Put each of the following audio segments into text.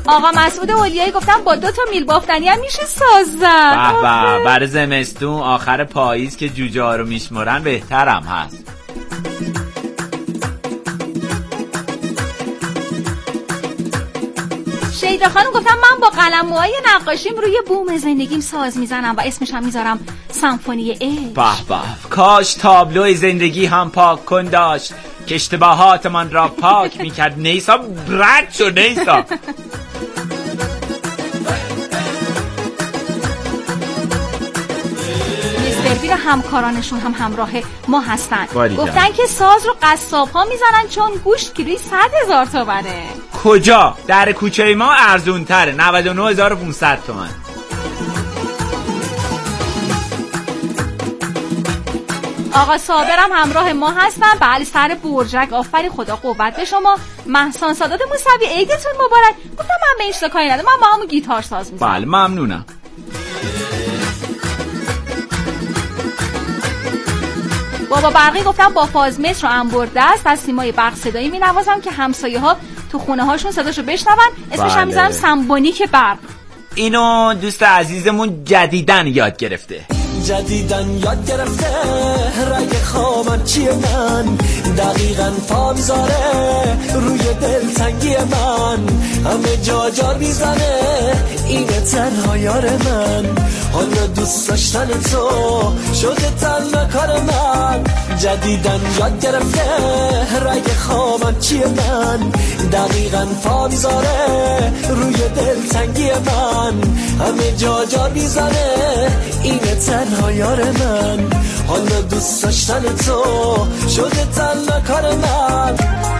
آقا مسعود اولیایی گفتم با 2 تا میل بافتنی هم میشه ساز زد. به برای زمستون آخر پاییز که جوجه ها رو میشمرن بهترم هست. شیدا خانم گفتم من با قلم موهای نقاشیم روی بوم زندگیم ساز میزنم و اسمش هم میذارم سمفونی عشق. به کاش تابلوی زندگی هم پاک کن داشت که اشتباهات من را پاک میکرد. نیسا رد شو نیسا. مستر همکارانشون هم همراه ما هستن. باریده. گفتن که ساز رو قصاب ها میزنن چون گوشت کیلویی 100,000 تومنه. کجا؟ در کوچه ما ارزون تره 99,500 تومن. آقا صابرم همراه ما هستن. بله سر برجک. آفرین خدا قوت به شما. مهسان سادات موسوی عیدتون مبارک. گفتم من به این کاری ندارم، من با همون گیتار ساز میزنم. بله ممنونم. بابا برقی گفتم با فازمتر و انبردست از سیمای برق صدایی می نوازم که همسایه ها تو خونه هاشون صداشو بشنون. اسمش هم میذارم سمبونیک برق. اینو دوست عزیزمون جدیدن یاد گرفته. جدیدن یاد گرفته رگ خامت چیه من دقیقاً پا میذاره روی دلتنگی من همه جا جار میزنه اینه تنها یار من حالا دوست داشتن تو شده تنها کار من جدیدن یاد گرفته رگ خامت چیه من دقیقاً پا میذاره روی دلتنگی من همه جا جار میزنه اینه تنها یار من حالا دوست داشتن تو شده تنها کار من.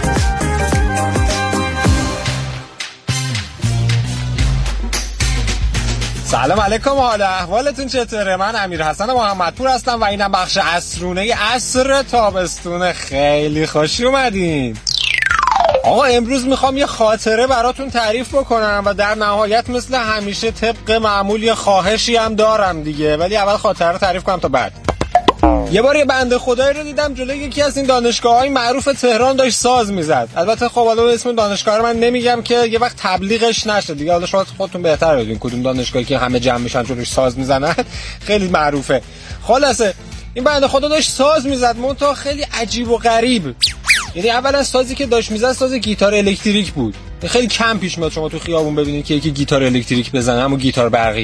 سلام علیکم، حال احوالتون چطوره؟ من امیر حسن محمدپور هستم و اینم بخش عصرونه عصر تابستون. خیلی خوش اومدین. آقا امروز میخوام یه خاطره براتون تعریف بکنم و در نهایت مثل همیشه طبق معمول یه خواهشی هم دارم دیگه، ولی اول خاطره رو تعریف کنم تا بعد. یه بار یه بنده خدایی رو دیدم جلوی یکی از این دانشگاه‌های معروف تهران داشت ساز میزد. البته خب حالا اسم دانشگاه رو من نمیگم که یه وقت تبلیغش نشه دیگه، حالا شما خودتون بهتر بدونین کدوم دانشگاهی که همه جمع میشن جلوش ساز میزنن. خیلی معروفه. خلاصه این بنده خدا داشت ساز میزد، منتها خیلی عجیب و غریب. یعنی اولا سازی که داشت میزد ساز گیتار الکتریک بود. خیلی کم پیش میاد شما تو خیابون ببینید که یکی گیتار الکتریک بزنه، همون گیتار برقی.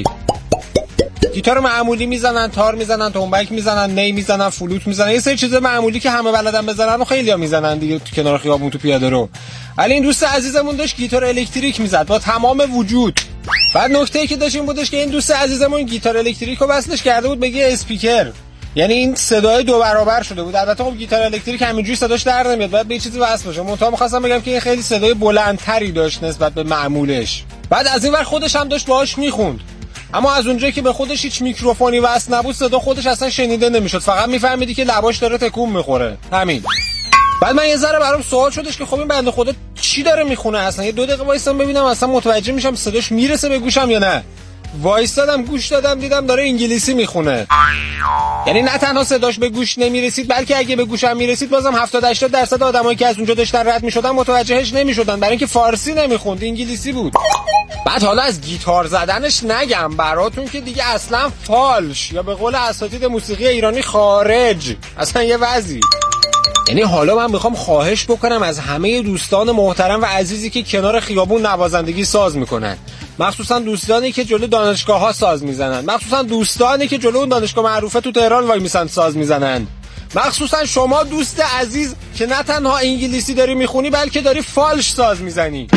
گیتار معمولی میزنن، تار میزنن، تنبک میزنن، نی میزنن، فلوت میزنن، یه سری چیزا معمولی که همه بلدن بزنن و خیلی‌ها میزنن دیگه تو کنار خیابون تو پیاده رو. ولی این دوست عزیزمون داشت گیتار الکتریک میزد با تمام وجود. بعد نکته‌ای که داشت این بودش که این دوست عزیزمون گیتار الکتریک رو وصلش کرده بود به یه اسپیکر. یعنی این صدای 2 برابر شده بود. البته خب گیتار الکتریک همینجوری صداش در نمیاد، باید به یه چیزی وصل بشه. منتها می‌خواستم بگم که این خیلی صدای بلندتری داشت نسبت به معمولش. بعد از این ور خودش هم داشت باهاش میخوند. اما از اونجایی که به خودش هیچ میکروفونی وصل نبود صدا خودش اصلا شنیده نمیشد، فقط میفهمیدی که لباش داره تکون میخوره. همین. بعد من یه ذره برام سوال شدش که خب این بنده خدا چی داره میخونه اصلا. یه 2 دقیقه وایسام ببینم اصلا متوجه میشم صداش میرسه به گوشم یا نه. وایسادم گوش دادم دیدم داره انگلیسی میخونه. یعنی نه تنها صداش به گوش نمیرسید بلکه اگه به گوشم میرسید بازم 70-80% آدمایی که از اونجا داشتن رد میشدن متوجهش نمیشدن، برای اینکه فارسی نمیخوند، انگلیسی بود. بعد حالا از گیتار زدنش نگم براتون که دیگه اصلا فالش، یا به قول اساتید موسیقی ایرانی خارج، اصلا یه وضعی. یعنی حالا من میخوام خواهش بکنم از همه دوستان محترم و عزیزی که کنار خیابون نوازندگی ساز میکنن، مخصوصا دوستانی که جلو دانشگاه ها ساز میزنن، مخصوصا دوستانی که جلو اون دانشگاه معروفه تو تهران وای میسن ساز میزنن، مخصوصا شما دوست عزیز که نه تنها انگلیسی داری میخونی بلکه داری فالش ساز میزنی،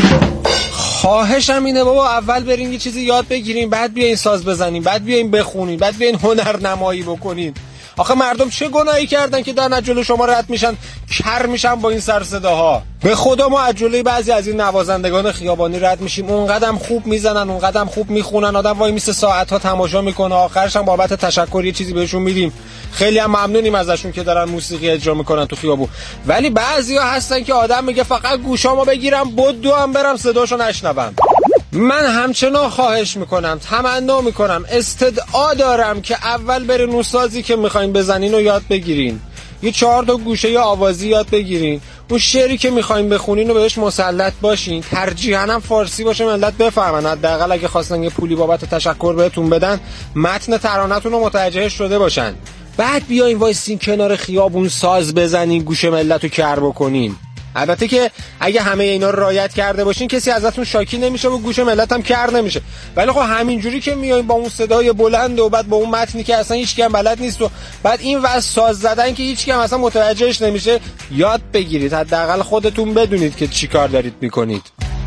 خواهشم اینه بابا اول برین یه چیزی یاد بگیرین، بعد بیاین ساز بزنین، بعد بیاین بخونین، بعد بیاین هنرنمایی بکنین. آخه مردم چه گناهی کردن که دارن از جلوی شما رد میشن، کر میشن با این سر صداها؟ به خدا ما از جلوی بعضی از این نوازندگان خیابانی رد میشیم، اونقدر خوب میزنن، اونقدر خوب میخونن، آدم وای میسه ساعت‌ها تماشا میکنه، آخرش هم بابت تشکر یه چیزی بهشون میدیم. خیلی هم ممنونیم ازشون که دارن موسیقی اجرا میکنن تو خیابون. ولی بعضیا هستن که آدم میگه فقط گوشامو بگیرم بدو هم برم صداشو نشنوم. من همچنان خواهش میکنم، تمنا میکنم، استدعا دارم که اول برین اون سازی که میخواین بزنین و یاد بگیرین، یه 4 تا گوشه یا آوازی یاد بگیرین، اون شعری که میخواین بخونین و بهش مسلط باشین، ترجیحاً هم فارسی باشه ملت بفهمن. حداقل اگه خواستن یه پولی بابت تشکر بهتون بدن، متن ترانه‌تون رو متوجه شده باشن. بعد بیاین وایسین کنار خیابون ساز بزنین، گوش ملت رو کر بکنین. البته که اگه همه اینا رو رعایت کرده باشین کسی ازتون شاکی نمیشه و گوش ملت هم کر نمیشه. ولی خب همینجوری که میاین با اون صدای بلند و بعد با اون متنی که اصلا هیچ کی هم بلد نیست و بعد این واسه ساز زدن که هیچ کی هم اصلا متوجهش نمیشه، یاد بگیرید. حداقل خودتون بدونید که چی کار دارید میکنید.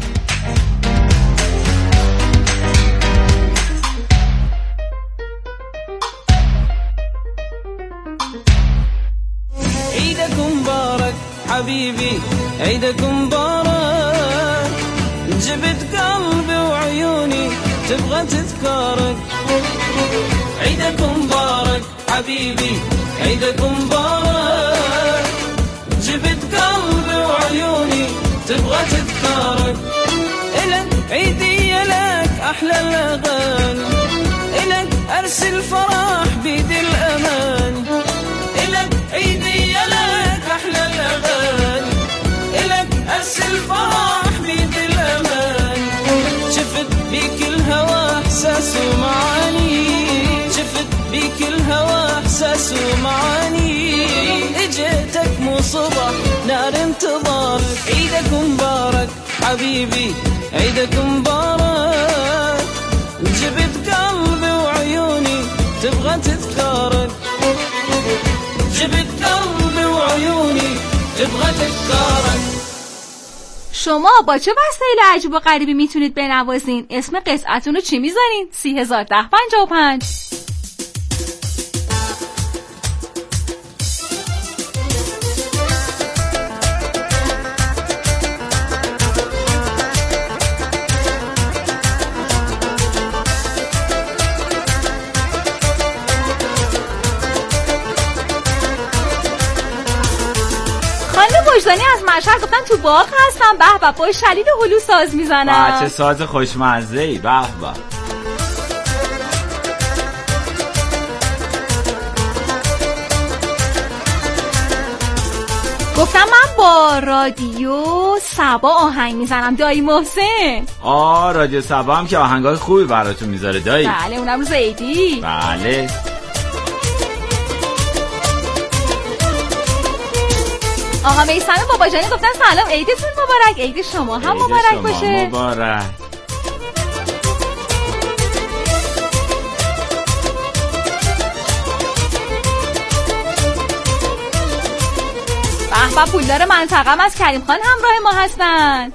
حبيبي عيدك مبارك جبت قلبي وعيوني تبغى تذكرك عيدك مبارك حبيبي عيدك مبارك جبت قلبي وعيوني تبغى تذكرك إلك عيدي لك أحلى الأغاني إلك أرسل فرح بيد الأمان إلك عيدي لك أحلى الأغاني إلك أرسل فرح بيد الأمان شفت بيك الهوى إحساس ومعاني شفت بيك الهوى إحساس ومعاني إجيتك مو صبح نار انتظارك عيدك مبارك حبيبي عيدك مبارك جبت قلبي وعيوني تبغى تذكرك جبت قلبي وعيوني تبغى تذكرك. شما با چه وسایل عجیب و غریبی میتونید بنوازین؟ اسم قطعتون رو چی میذارین؟ 301055. وجدانی از مشهد گفتن تو باغ هستم. به به، با شلیل هلو ساز میزنم. چه ساز خوشمزه‌ای. به به. گفتم من با رادیو سبا آهنگ میزنم. دایی محسن. رادیو سبا هم که آهنگای خوبی براتون میذاره دایی. بله، اونم روز عیدی. بله. آقا میثم باباجانی گفتن سلام، عیدتون مبارک. عید شما هم مبارک باشه. مبارک. به به، پولدار منطقم از کریم خان همراه ما هستن.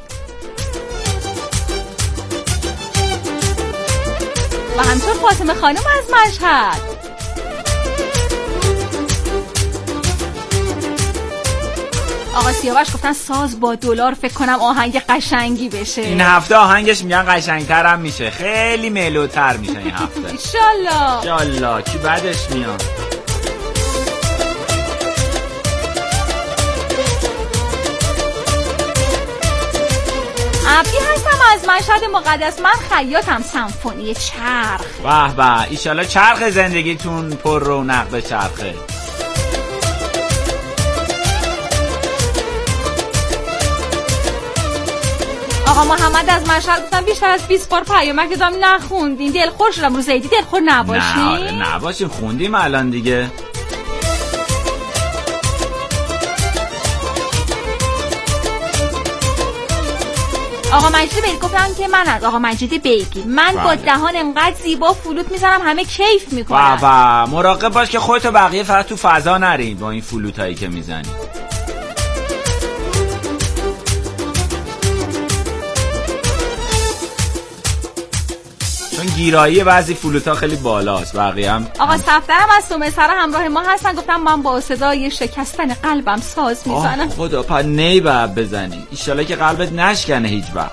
و همینطور فاطمه خانم از مشهد. آقا سیاوش گفتن ساز با دلار فکر کنم آهنگ قشنگی بشه. این هفته آهنگش میگن قشنگتر هم میشه، خیلی ملوتر میشه این هفته. انشالله کی بعدش میاد. عبدی هستم از مشهد مقدس. من خیاطم. سمفونی چرخ. به به، ایشالله چرخ زندگیتون پر رونق به چرخه. آقا محمد از مشهد گفتم بیشتر از 20 بار پیامک دادم نخوندین. دلخور شدم روز عیدی. دلخور نباشین. نباشین، خوندیم الان دیگه. آقا مجیدی بیگی گفتم که من از آقا مجیدی بیگی من با دهان انقدر زیبا فلوت میزنم همه کیف میکنن. و مراقب باش که خودت و بقیه فقط تو فضا نرین با این فلوتایی که میزنی. چون گیرایی بعضی فلوتا خیلی بالاست، بقیه هم. آقا صفدرم از سومسر همراه ما هستن. گفتم من با صدای شکستن قلبم ساز میزنم. خدا پا نی باید بزنی، ایشالا که قلبت نشکنه هیچ وقت.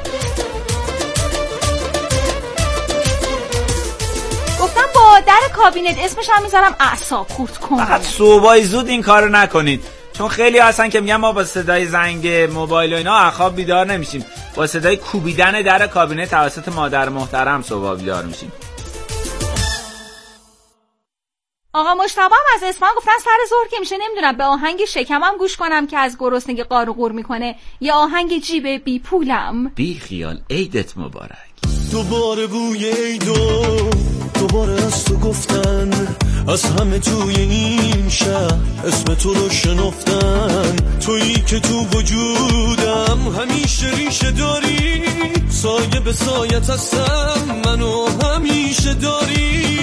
گفتم با در کابینت اسمش هم میذارم اعصاب خورد کن. فقط صبحای زود این کارو نکنید، چون خیلی هستن که میگن ما با صدای زنگ موبایل و اینا اخواب بیدار نمیشیم، با صدای کوبیدن در کابینه توسط مادر محترم صبح بیدار میشیم. آقا مجتبی هم از اصفهان گفتن سر ظهر که میشه نمیدونم به آهنگ شکمم گوش کنم که از گرسنگی قار و قور میکنه یا آهنگ جیب بی پولم. بی خیال، عیدت مبارک. دوباره بوی عیدو، دوباره از تو گفتن، از همه توی این شهر اسم تو رو شنفتن. تویی که تو وجودم همیشه ریشه داری، سایه به سایت هستم منو همیشه داری.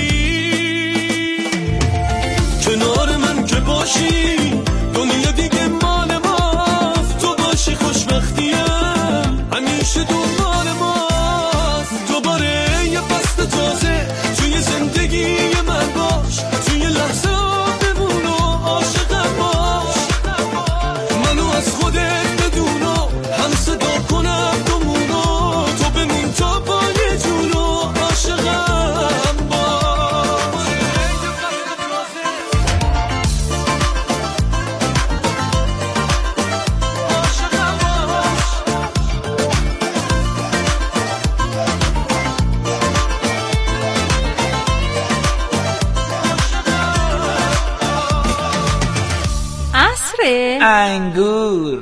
کنار من که باشی دنیا دیگه مال ماست، تو باشی خوشبختیم همیشه دنبال ماست. دوباره یه فصل تازه توی زندگی من باش، توی لحظه بمون و عاشقم باش. منو از خودت بدون و هم صدا کنم دومونو، تو بمون تا پای جون و عاشقم باش. انگور.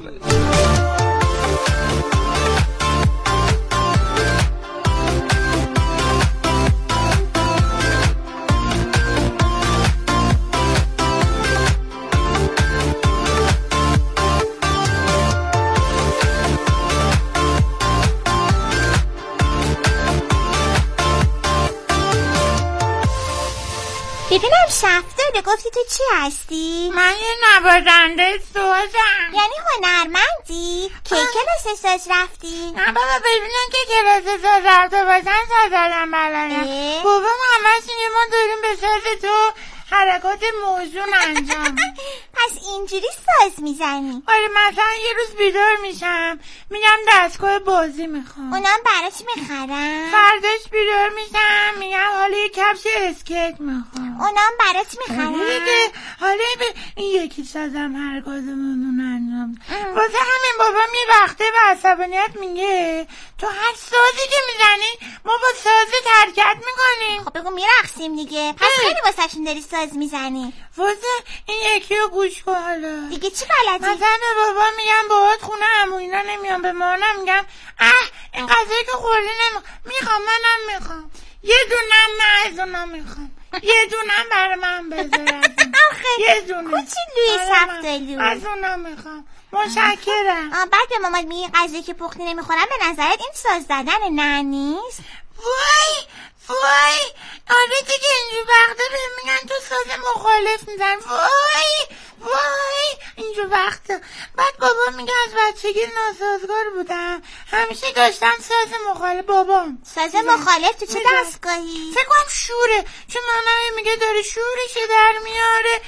ببینم شفتاله، گفتی تو چی هستی؟ من یه نوازنده سازم. یعنی هنرمندی؟ که کلاس ساز رفتی؟ نه بابا، ببینم که کلاس ساز رفته باشن ساز زدن بلدن. بابا همش اینه ما داریم به ساز تو حرکات موزون انجام. پس اینجوری ساز میزنی؟ آره، مثلا یه روز بیدار میشم میگم دستگاه بازی میخوام، اونام برات میخرم. فرداش بیدار میشم میگم حالا یه کفش اسکیت میخوام، اونام برات میخرم. حالا این یکی سازم حرکات موزون انجام. واسه همین بابام یه وقته به عصبانیت میگه تو هر سازی که میزنی ما با ساز ترکت میکنیم. خب بگو میرقصیم دیگه. پس خیلی واسهشون داری ساز میزنی. واسه این یکی رو گوش کن. حالا دیگه چی بلدی؟ مثلا به بابا میگم باهات خونه عمو اینا نمیام، به مامانم میگم این غذایی که خوردی میخوام، منم میخوام. یه دونم نه از اونا میخوام، یه دونم برای من بذار. یه دونه کوچولوی شفتالو از اونا میخوام. متشکرم. بعد به مامان میگی غذایی که پختی نمیخورم. به نظرت این ساز زدن نه نیست؟ وای آره دیگه، اینجور وقتا بهم میگن تو ساز مخالف میزن. وای اینجور وقتا. بعد بابا میگه از بچگی ناسازگار بودم، همیشه داشتم ساز مخالف. بابام ساز مخالف تو چه دستگاهی؟ فکر کنم شوره، چون مامانم میگه داره شورشو در میاره.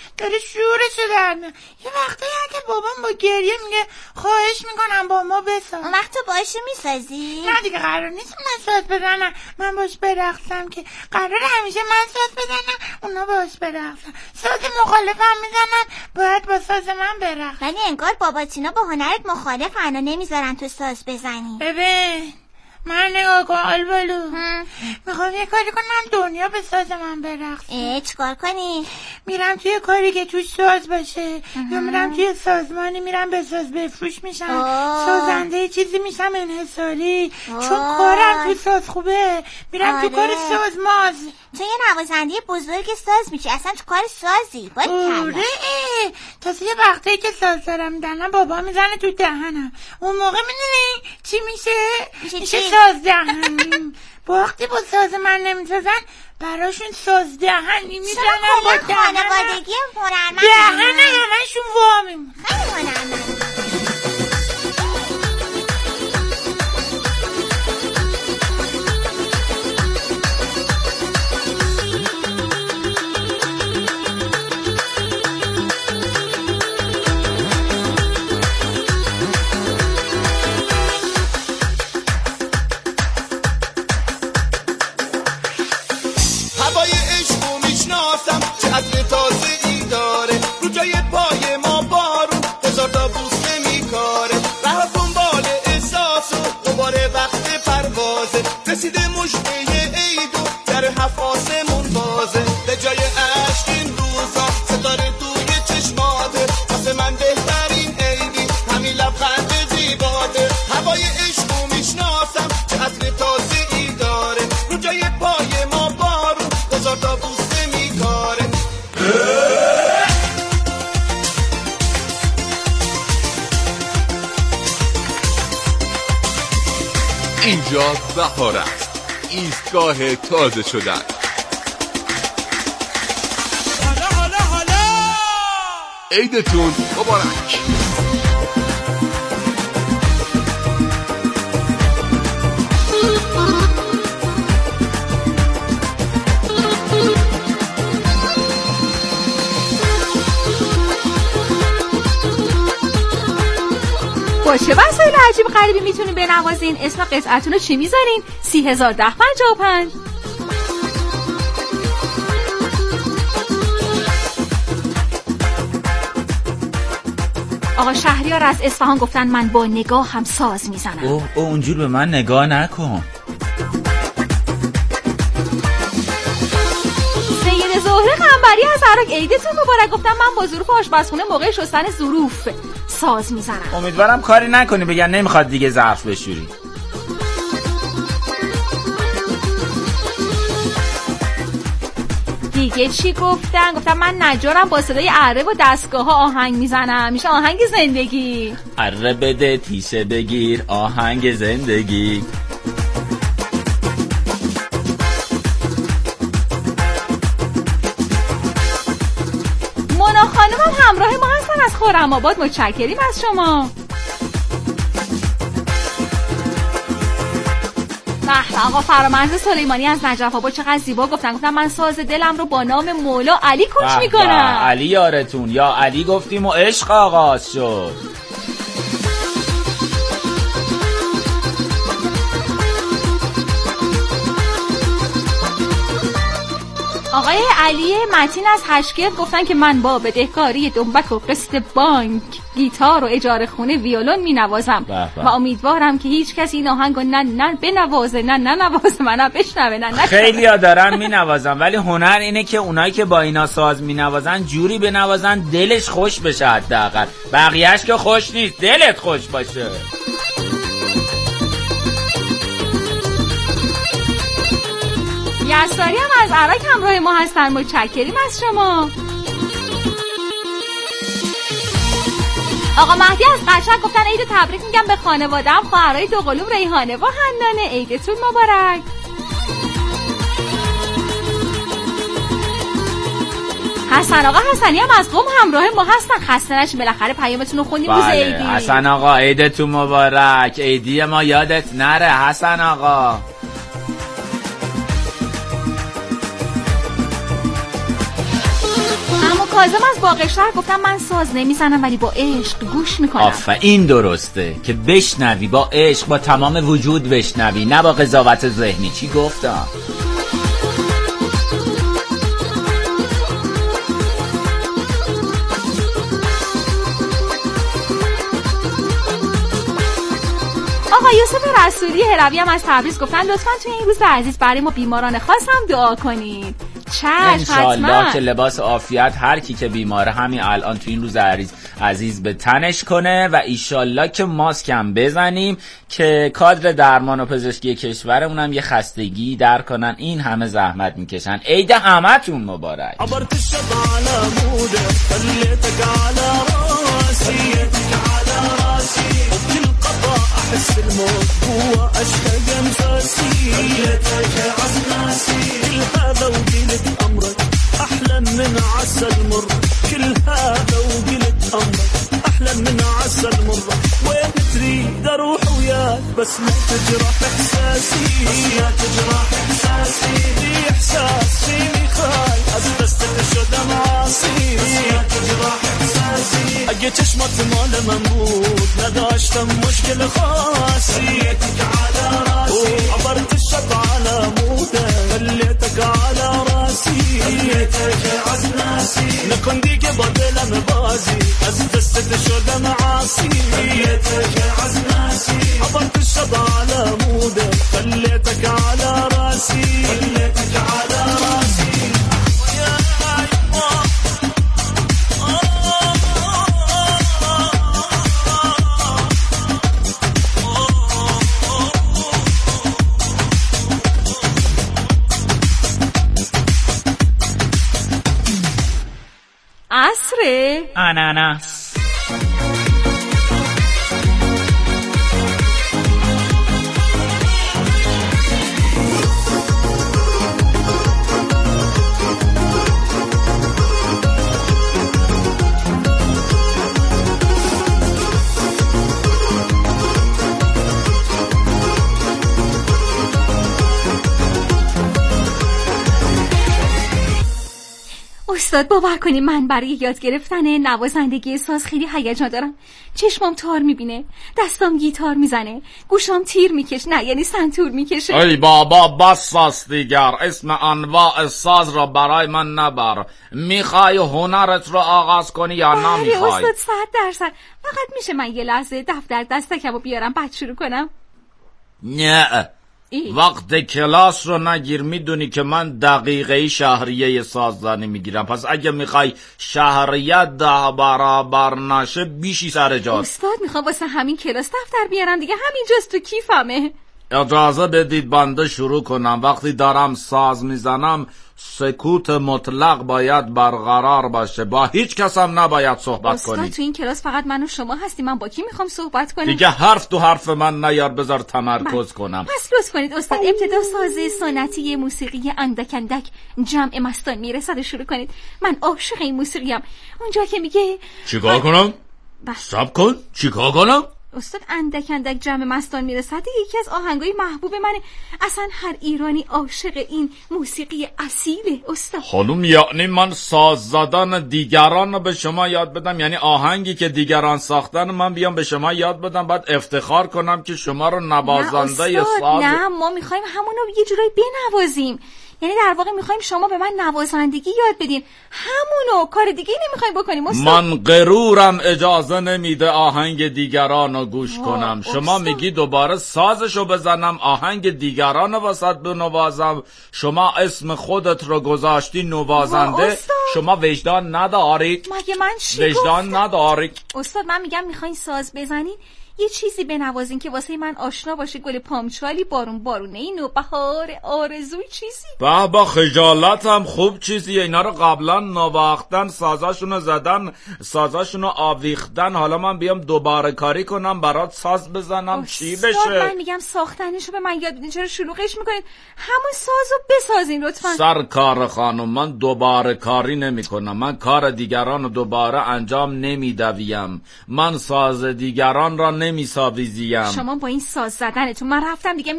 یه وقتایی که بابام با گریه میگه خواهش میکنم با ما بساز. اون وقت تو باهاشو میسازی؟ نه دیگه، قرار نیست من ساز بزنم، من باش برقصم که. قرار همیشه من ساز بزنم اونا باش برقصن. ساز مخالفم میزنن، باید با ساز من برقصن. ولی انگار باباتینا با هنرت مخالفن و نمیذارن تو ساز بزنی. ببین من نگاه کن آلبالو، میخوام یه کاری کنم دنیا به ساز من برقصه. چیکار کنی؟ میرم توی کاری که توش ساز باشه، یا میرم توی سازمانی میرم به ساز بفروش میشم، سازنده چیزی میشم انحصاری. چون کارم توی ساز خوبه میرم تو کار سازماز. تو یه نوازنده بزرگ ساز میشی، اصلا تو کار سازی. آره تازه یه وقتی که ساز دارم میدنم بابا میزنه تو دهنم. اون موقع میدونی چی میشه ساز دهنی. وقتی با ساز من نمیسازن براشون ساز دهنی میزنن. با خانوادگی هنرمند دهن همشون وا میمون. خیلی هنرمند. تازگی داره رو جای پای ما بارون، هزار تا بوسه اینجا بهار است، ایستگاه تازه شدن. حالا عیدتون مبارک. با چه وسایل عجیب غریبی میتونین بنوازین؟ اسم قطعتون رو چی میذارین؟ 301055. آقا شهریار از اصفهان گفتن من با نگاه هم ساز میزنم. اوه اونجور به من نگاه نکن. سید زهره قنبری از عراق عیدتون مبارک گفتن من با ظروف آشپزخونه موقع شستن ظروف ساز میزنم. امیدوارم کاری نکنی بگن نمیخواد دیگه ظرف بشوری. دیگه چی گفتن؟ گفتن من نجارم با صدای اره و دستگاه ها آهنگ میزنم. میشه آهنگ زندگی. اره بده تیشه بگیر آهنگ زندگی. مونا خانمم همراه ما هستن از خرم‌آباد. متشکریم از شما. آقا فرامرز سلیمانی از نجف آباد چقدر زیبا گفتن من ساز دلم رو با نام مولا علی کوچ میکنم. علی یارتون یا علی گفتیم و عشق آغاز شد. آقای علی متین از هشگرد گفتن که من با بدهکاری دنبک و قسط بانک گیتار و اجاره خونه ویولون می نوازم و امیدوارم که هیچ کسی این آهنگو نه بنوازه نه ننوازه منم بشنوه نه. خیلی ها دارن می نوازن ولی هنر اینه که اونایی که با اینا ساز می نوازن جوری بنوازن دلش خوش بشه. حداقل بقیهش که خوش نیست دلت خوش باشه. یساری هم از عراق همراه ما هستن. متشکریم از شما. آقا مهدی از قشنگ گفتن عید تبریک میگم به خانواده‌ام، خواهرای دوقلوم ریحانه و حنانه. عیدتون مبارک. حسن آقا حسنی هم از قم همراه ما هستن. خسته نشین بالاخره پیامتون رو خوندیم روز عیدی. حسن آقا عیدتون مبارک. عیدی ما یادت نره حسن آقا. کاظم از باقشهر گفتم من ساز نمیزنم ولی با عشق گوش میکنم. آفرین درسته که بشنوی با عشق با تمام وجود بشنوی نه با قضاوت ذهنی. چی گفتم؟ آقا یوسف رسولی هروی هم از تبریز گفتن لطفاً توی این روز عزیز برای ما بیماران خاص هم دعا کنید. انشالله که لباس عافیت هر کی که بیماره همین الان تو این روز عزیز به تنش کنه و ایشالله که ماسک هم بزنیم که کادر درمان و پزشکی کشورمون هم یه خستگی در کنن. این همه زحمت میکشن. عید همتون مبارک. أحس الموت هو أشهد أنفاسي خليتك عزناسي كل هذا وقلت أمرك أحلى من عسل مر كل هذا وقلت أمرك أحلى من عسل مر وين تريد أروح وياك بس ما تجرح إحساسي لا تجرح إحساسي في إحساس فيني خاي أسبستك شو دمعاسي لا تجرح إحساسي أجي تشمط مال مموت نداشتم مشكلة خاصيتك على راسي عبرت الشط على مودك خليتك على راسي خليتك عزناسي نكون ديك بدل مبازي أسبستك شو دمعاسي خليتك عزناسي عبرت الشط على مودك خليتك على راسي خليتك على راسي عصر اناناس. استاد باور کنید من برای یاد گرفتن نوازندگی ساز خیلی هیجان دارم. چشمام تار میبینه، دستام گیتار میزنه، گوشام تیر میکشه، نه یعنی سنتور میکشه. ای بابا بس ساز دیگر، اسم انواع ساز را برای من نبر. میخوای هنرت رو آغاز کنی یا نمیخوای؟ استاد 100%. فقط میشه من یه لحظه دفتر دستکمو بیارم بعد شروع کنم؟ نه وقت کلاس رو نگیر، میدونی که من دقیقه شهریه سازدانی میگیرم، پس اگه میخوای شهریه 10 برابر نشه بیشی سر جات. استاد میخوام واسه همین کلاس دفتر بیارم دیگه، همینجاست تو کیفمه. اجازه بدید بنده شروع کنم. وقتی دارم ساز میزنم سکوت مطلق باید برقرار باشه، با هیچ کس هم نباید صحبت کنی. استاد تو این کلاس فقط من و شما هستی، من با کی میخوام صحبت کنم؟ دیگه حرف تو حرف من نیار، بذار تمرکز کنم. پس لطف کنید استاد ابتدا ساز سنتی موسیقی اندک اندک جمع مستان میرسد شروع کنید. من عاشق این موسیقیم. اونجا که میگه چیکار کنم؟ صبر کن، چیکار کنم؟ استاد اندک اندک جمع مستان میرسد یکی از آهنگای محبوب منه، اصلا هر ایرانی عاشق این موسیقی اصیله استاد. خانم یعنی من ساز زدن دیگران رو به شما یاد بدم؟ یعنی آهنگی که دیگران ساختن من بیام به شما یاد بدم بعد افتخار کنم که شما رو نوازنده ساز؟ نه ما میخوایم همونو یه جورایی بنوازیم، یعنی در واقع میخوایم شما به من نوازندگی یاد بدین، همونو، کار دیگه نمیخوایم بکنیم استاد. من غرورم اجازه نمیده آهنگ دیگران رو گوش کنم. شما میگی دوباره سازشو بزنم آهنگ دیگران رو واسط بنوازم، شما اسم خودت رو گذاشتی نوازنده، شما وجدان ندارید؟ مگه من چی وجدان ندارید؟ استاد من میگم میخواین ساز بزنین یه چیزی بنوازین که واسه من آشنا باشه، گل پامچالی، بارون بارونه، نوبهار آرزوی چیزی. با خجالتم خوب چیزیه، اینا رو قبلا نواختن، سازاشونو زدن، سازاشونو آویختن، حالا من بیام دوباره کاری کنم برات ساز بزنم چی بشه؟ من میگم ساختنشو به من یاد بدین، چرا شلوغش میکنید؟ همون سازو بسازین لطفا. سرکار خانم من دوباره کاری نمی کنم، من کار دیگران رو دوباره انجام نمیدویم، من ساز دیگران را نمیساویزیم. شما با این ساز زدنتون من رفتم دیگه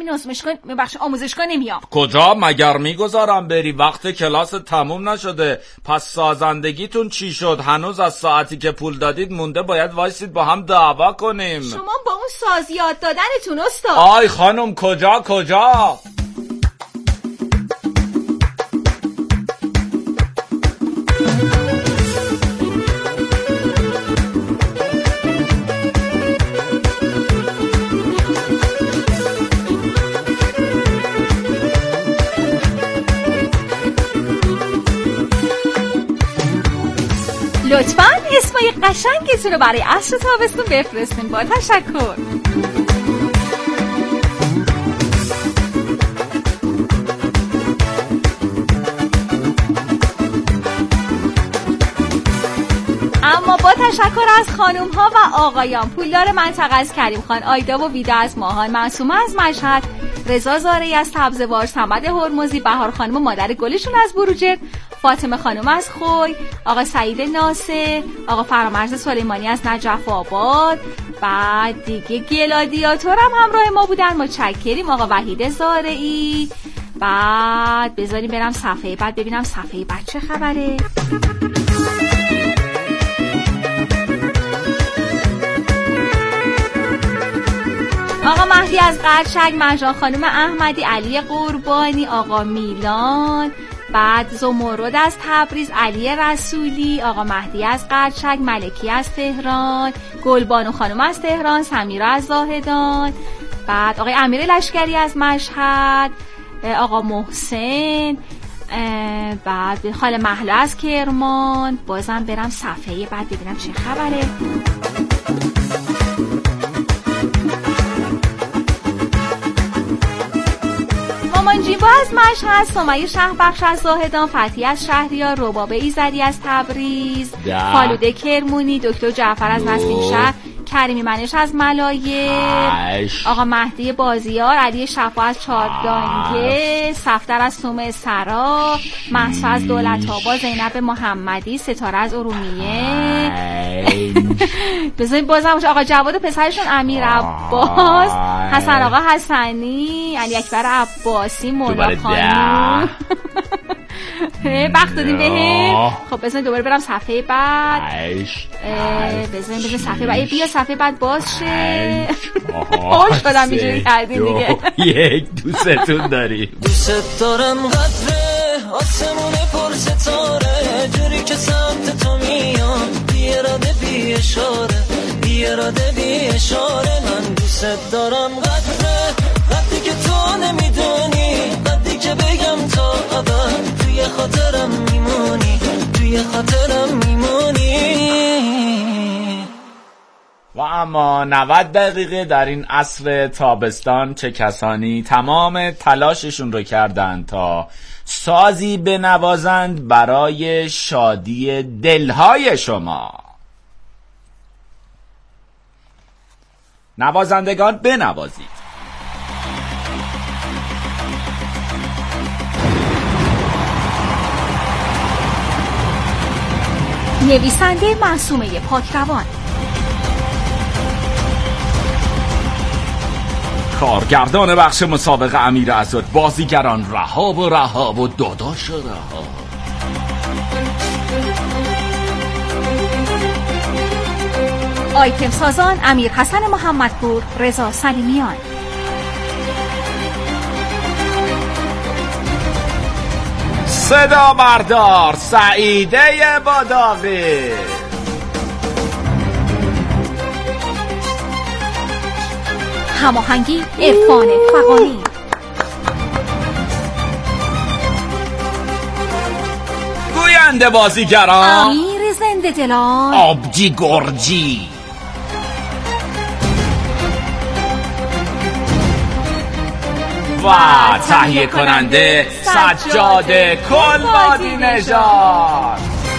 آموزشگاه نمیام. کجا مگر میگذارم بری؟ وقت کلاس تموم نشده. پس سازندگیتون چی شد؟ هنوز از ساعتی که پول دادید مونده، باید وایسید با هم دعوا کنیم. شما با اون ساز یاد دادنتون استاد. آی خانم کجا؟ لطفاً اسمای قشنگتون رو برای عصر تابستون بفرستین. با تشکر. اما با تشکر از خانم ها و آقایان، پولدار منطقه از کریم خان، آیدا و ویدا از ماهان، معصومه از مشهد، رضا زارعی از سبزوار، صمد هرمزی، بهار خانم و مادر گلشون از بروجرد، فاطمه خانم از خوی، آقا سعید ناصر، آقا فرامرز سلیمانی از نجف آباد، بعد دیگه گلادیاتور هم همراه ما بودن، متشکریم. آقا وحید زارعی. بعد بذاریم برم صفحه بعد ببینم صفحه بعد چه خبره. آقا مهدی از قرشک، مرجان خانم احمدی، علی قربانی، آقا میلان، بعد زمرد از تبریز، علی رسولی، آقا مهدی از قرشک، ملکی از تهران، گلبانو خانم از تهران، سمیرا از زاهدان، بعد آقای امیر لشکری از مشهد، آقا محسن، بعد خاله محله از کرمان. بازم برم صفحه بعد ببینم چه خبره. مامان جیبا از مشهد، سمیه شهربخش از زاهدان، فتی از شهریار، ربابه ایزدی از تبریز، خالوده کرمونی، دکتر جعفر از نسرینشهر، کریمی منش از ملایه، آقا مهدی بازیار، علی شفا از چاردانگه، صفدر از سومه سرا، محسا از دولت‌آباد، زینب محمدی، ستاره از ارومیه. بذارید بازم آقا جواد و پسرشون امیر عباس، حسن آقا حسنی، علی اکبر عباسی، مولا خانم، وقت دادیم بهم. خب بزنید دوباره برم صفحه بعد. بزنید صفحه بعد. بیا صفحه بعد باز شه. خوش شدم اینجوری کردیم دیگه. یک دوستتون داریم. دوست دارم قدره آسمون پر ستاره جوری که سمت تو میام بی اراده بی اشاره بی اراده بی اشاره من دوست دارم قدره وقتی که تو نمیدونی وقتی که بگم تا ابد توی خاطرم میمونی توی خاطرم میمونی. و اما 90 دقیقه در این عصر تابستان چه کسانی تمام تلاششون رو کردن تا سازی بنوازند برای شادی دلهای شما. نوازندگان بنوازید. نویسنده معصومه پاکروان، کارگردان بخش مسابقه امیر اسد، بازیگران رها و داداش رها. آیتم سازان امیر حسن محمدپور، رضا سلیمیان. صدا بردار سعیده باداغی. هماهنگی عرفان فغانی. گوینده بازیگران امیر زنده دلان، آبجی گرجی. و تهیه کننده سجاده کلبادی نژاد.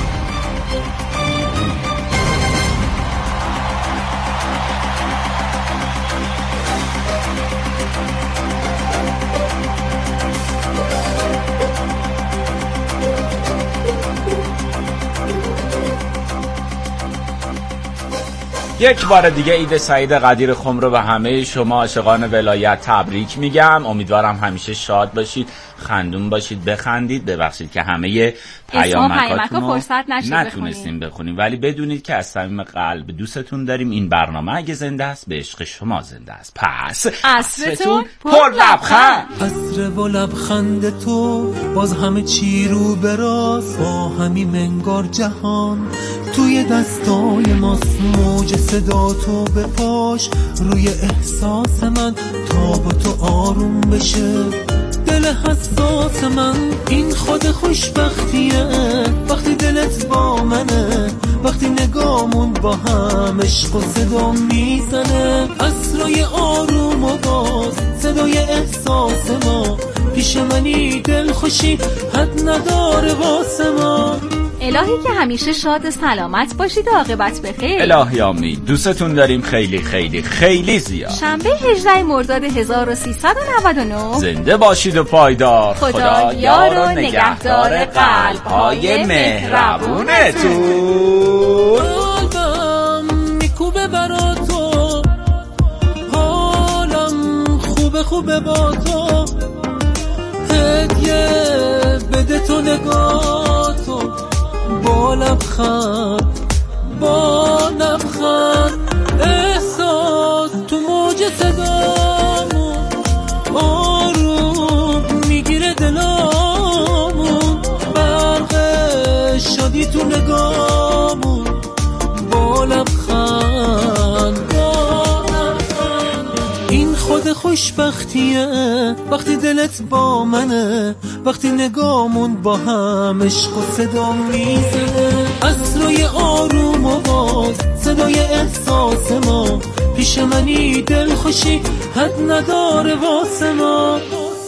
یک بار دیگه عید سعید قدیر خم رو به همه شما عاشقان ولایت تبریک میگم. امیدوارم همیشه شاد باشید، خندون باشید، بخندید. ببخشید که همه پیامکاتون رو نتونستیم بخونیم، ولی بدونید که از صمیم قلب دوستتون داریم. این برنامه اگه زنده است به عشق شما زنده است. پس عصرتون پر لبخند. عصر و لبخند تو باز همه چی رو براست، با همین منگار جهان توی دستای ماست. موج صدا تو به پاش روی احساس من تا با تو آروم بشه دل حساس من. این خود خوشبختیه وقتی دلت با منه، وقتی نگامون با هم عشق و صدا میزنه. عصرای آروم و باز صدای احساس ما، پیش منی دل خوشی حد نداره واسه ما. الهی که همیشه شاد سلامت باشید و عاقبت بخیر. الهی آمین. دوستتون داریم خیلی خیلی خیلی زیاد. شنبه 18 مرداد 1399. زنده باشید و پایدار. خدا یار و نگهدار قلب‌های مهربونتون. قلبم میکوبه برا تو، حالم خوبه با تو، هدیه بده تو نگاه تو، با لبخند احساس تو موج صدامون آروم میگیره دلامون. برق شادی تو نگامون با لبخند. این خود خوشبختیه وقتی دلت با منه، وقتی نگامون با هم عشق و صدا میزنه. عصرای آروم و باز صدای احساس ما، پیش منی دل خوشی حد نداره واسه ما.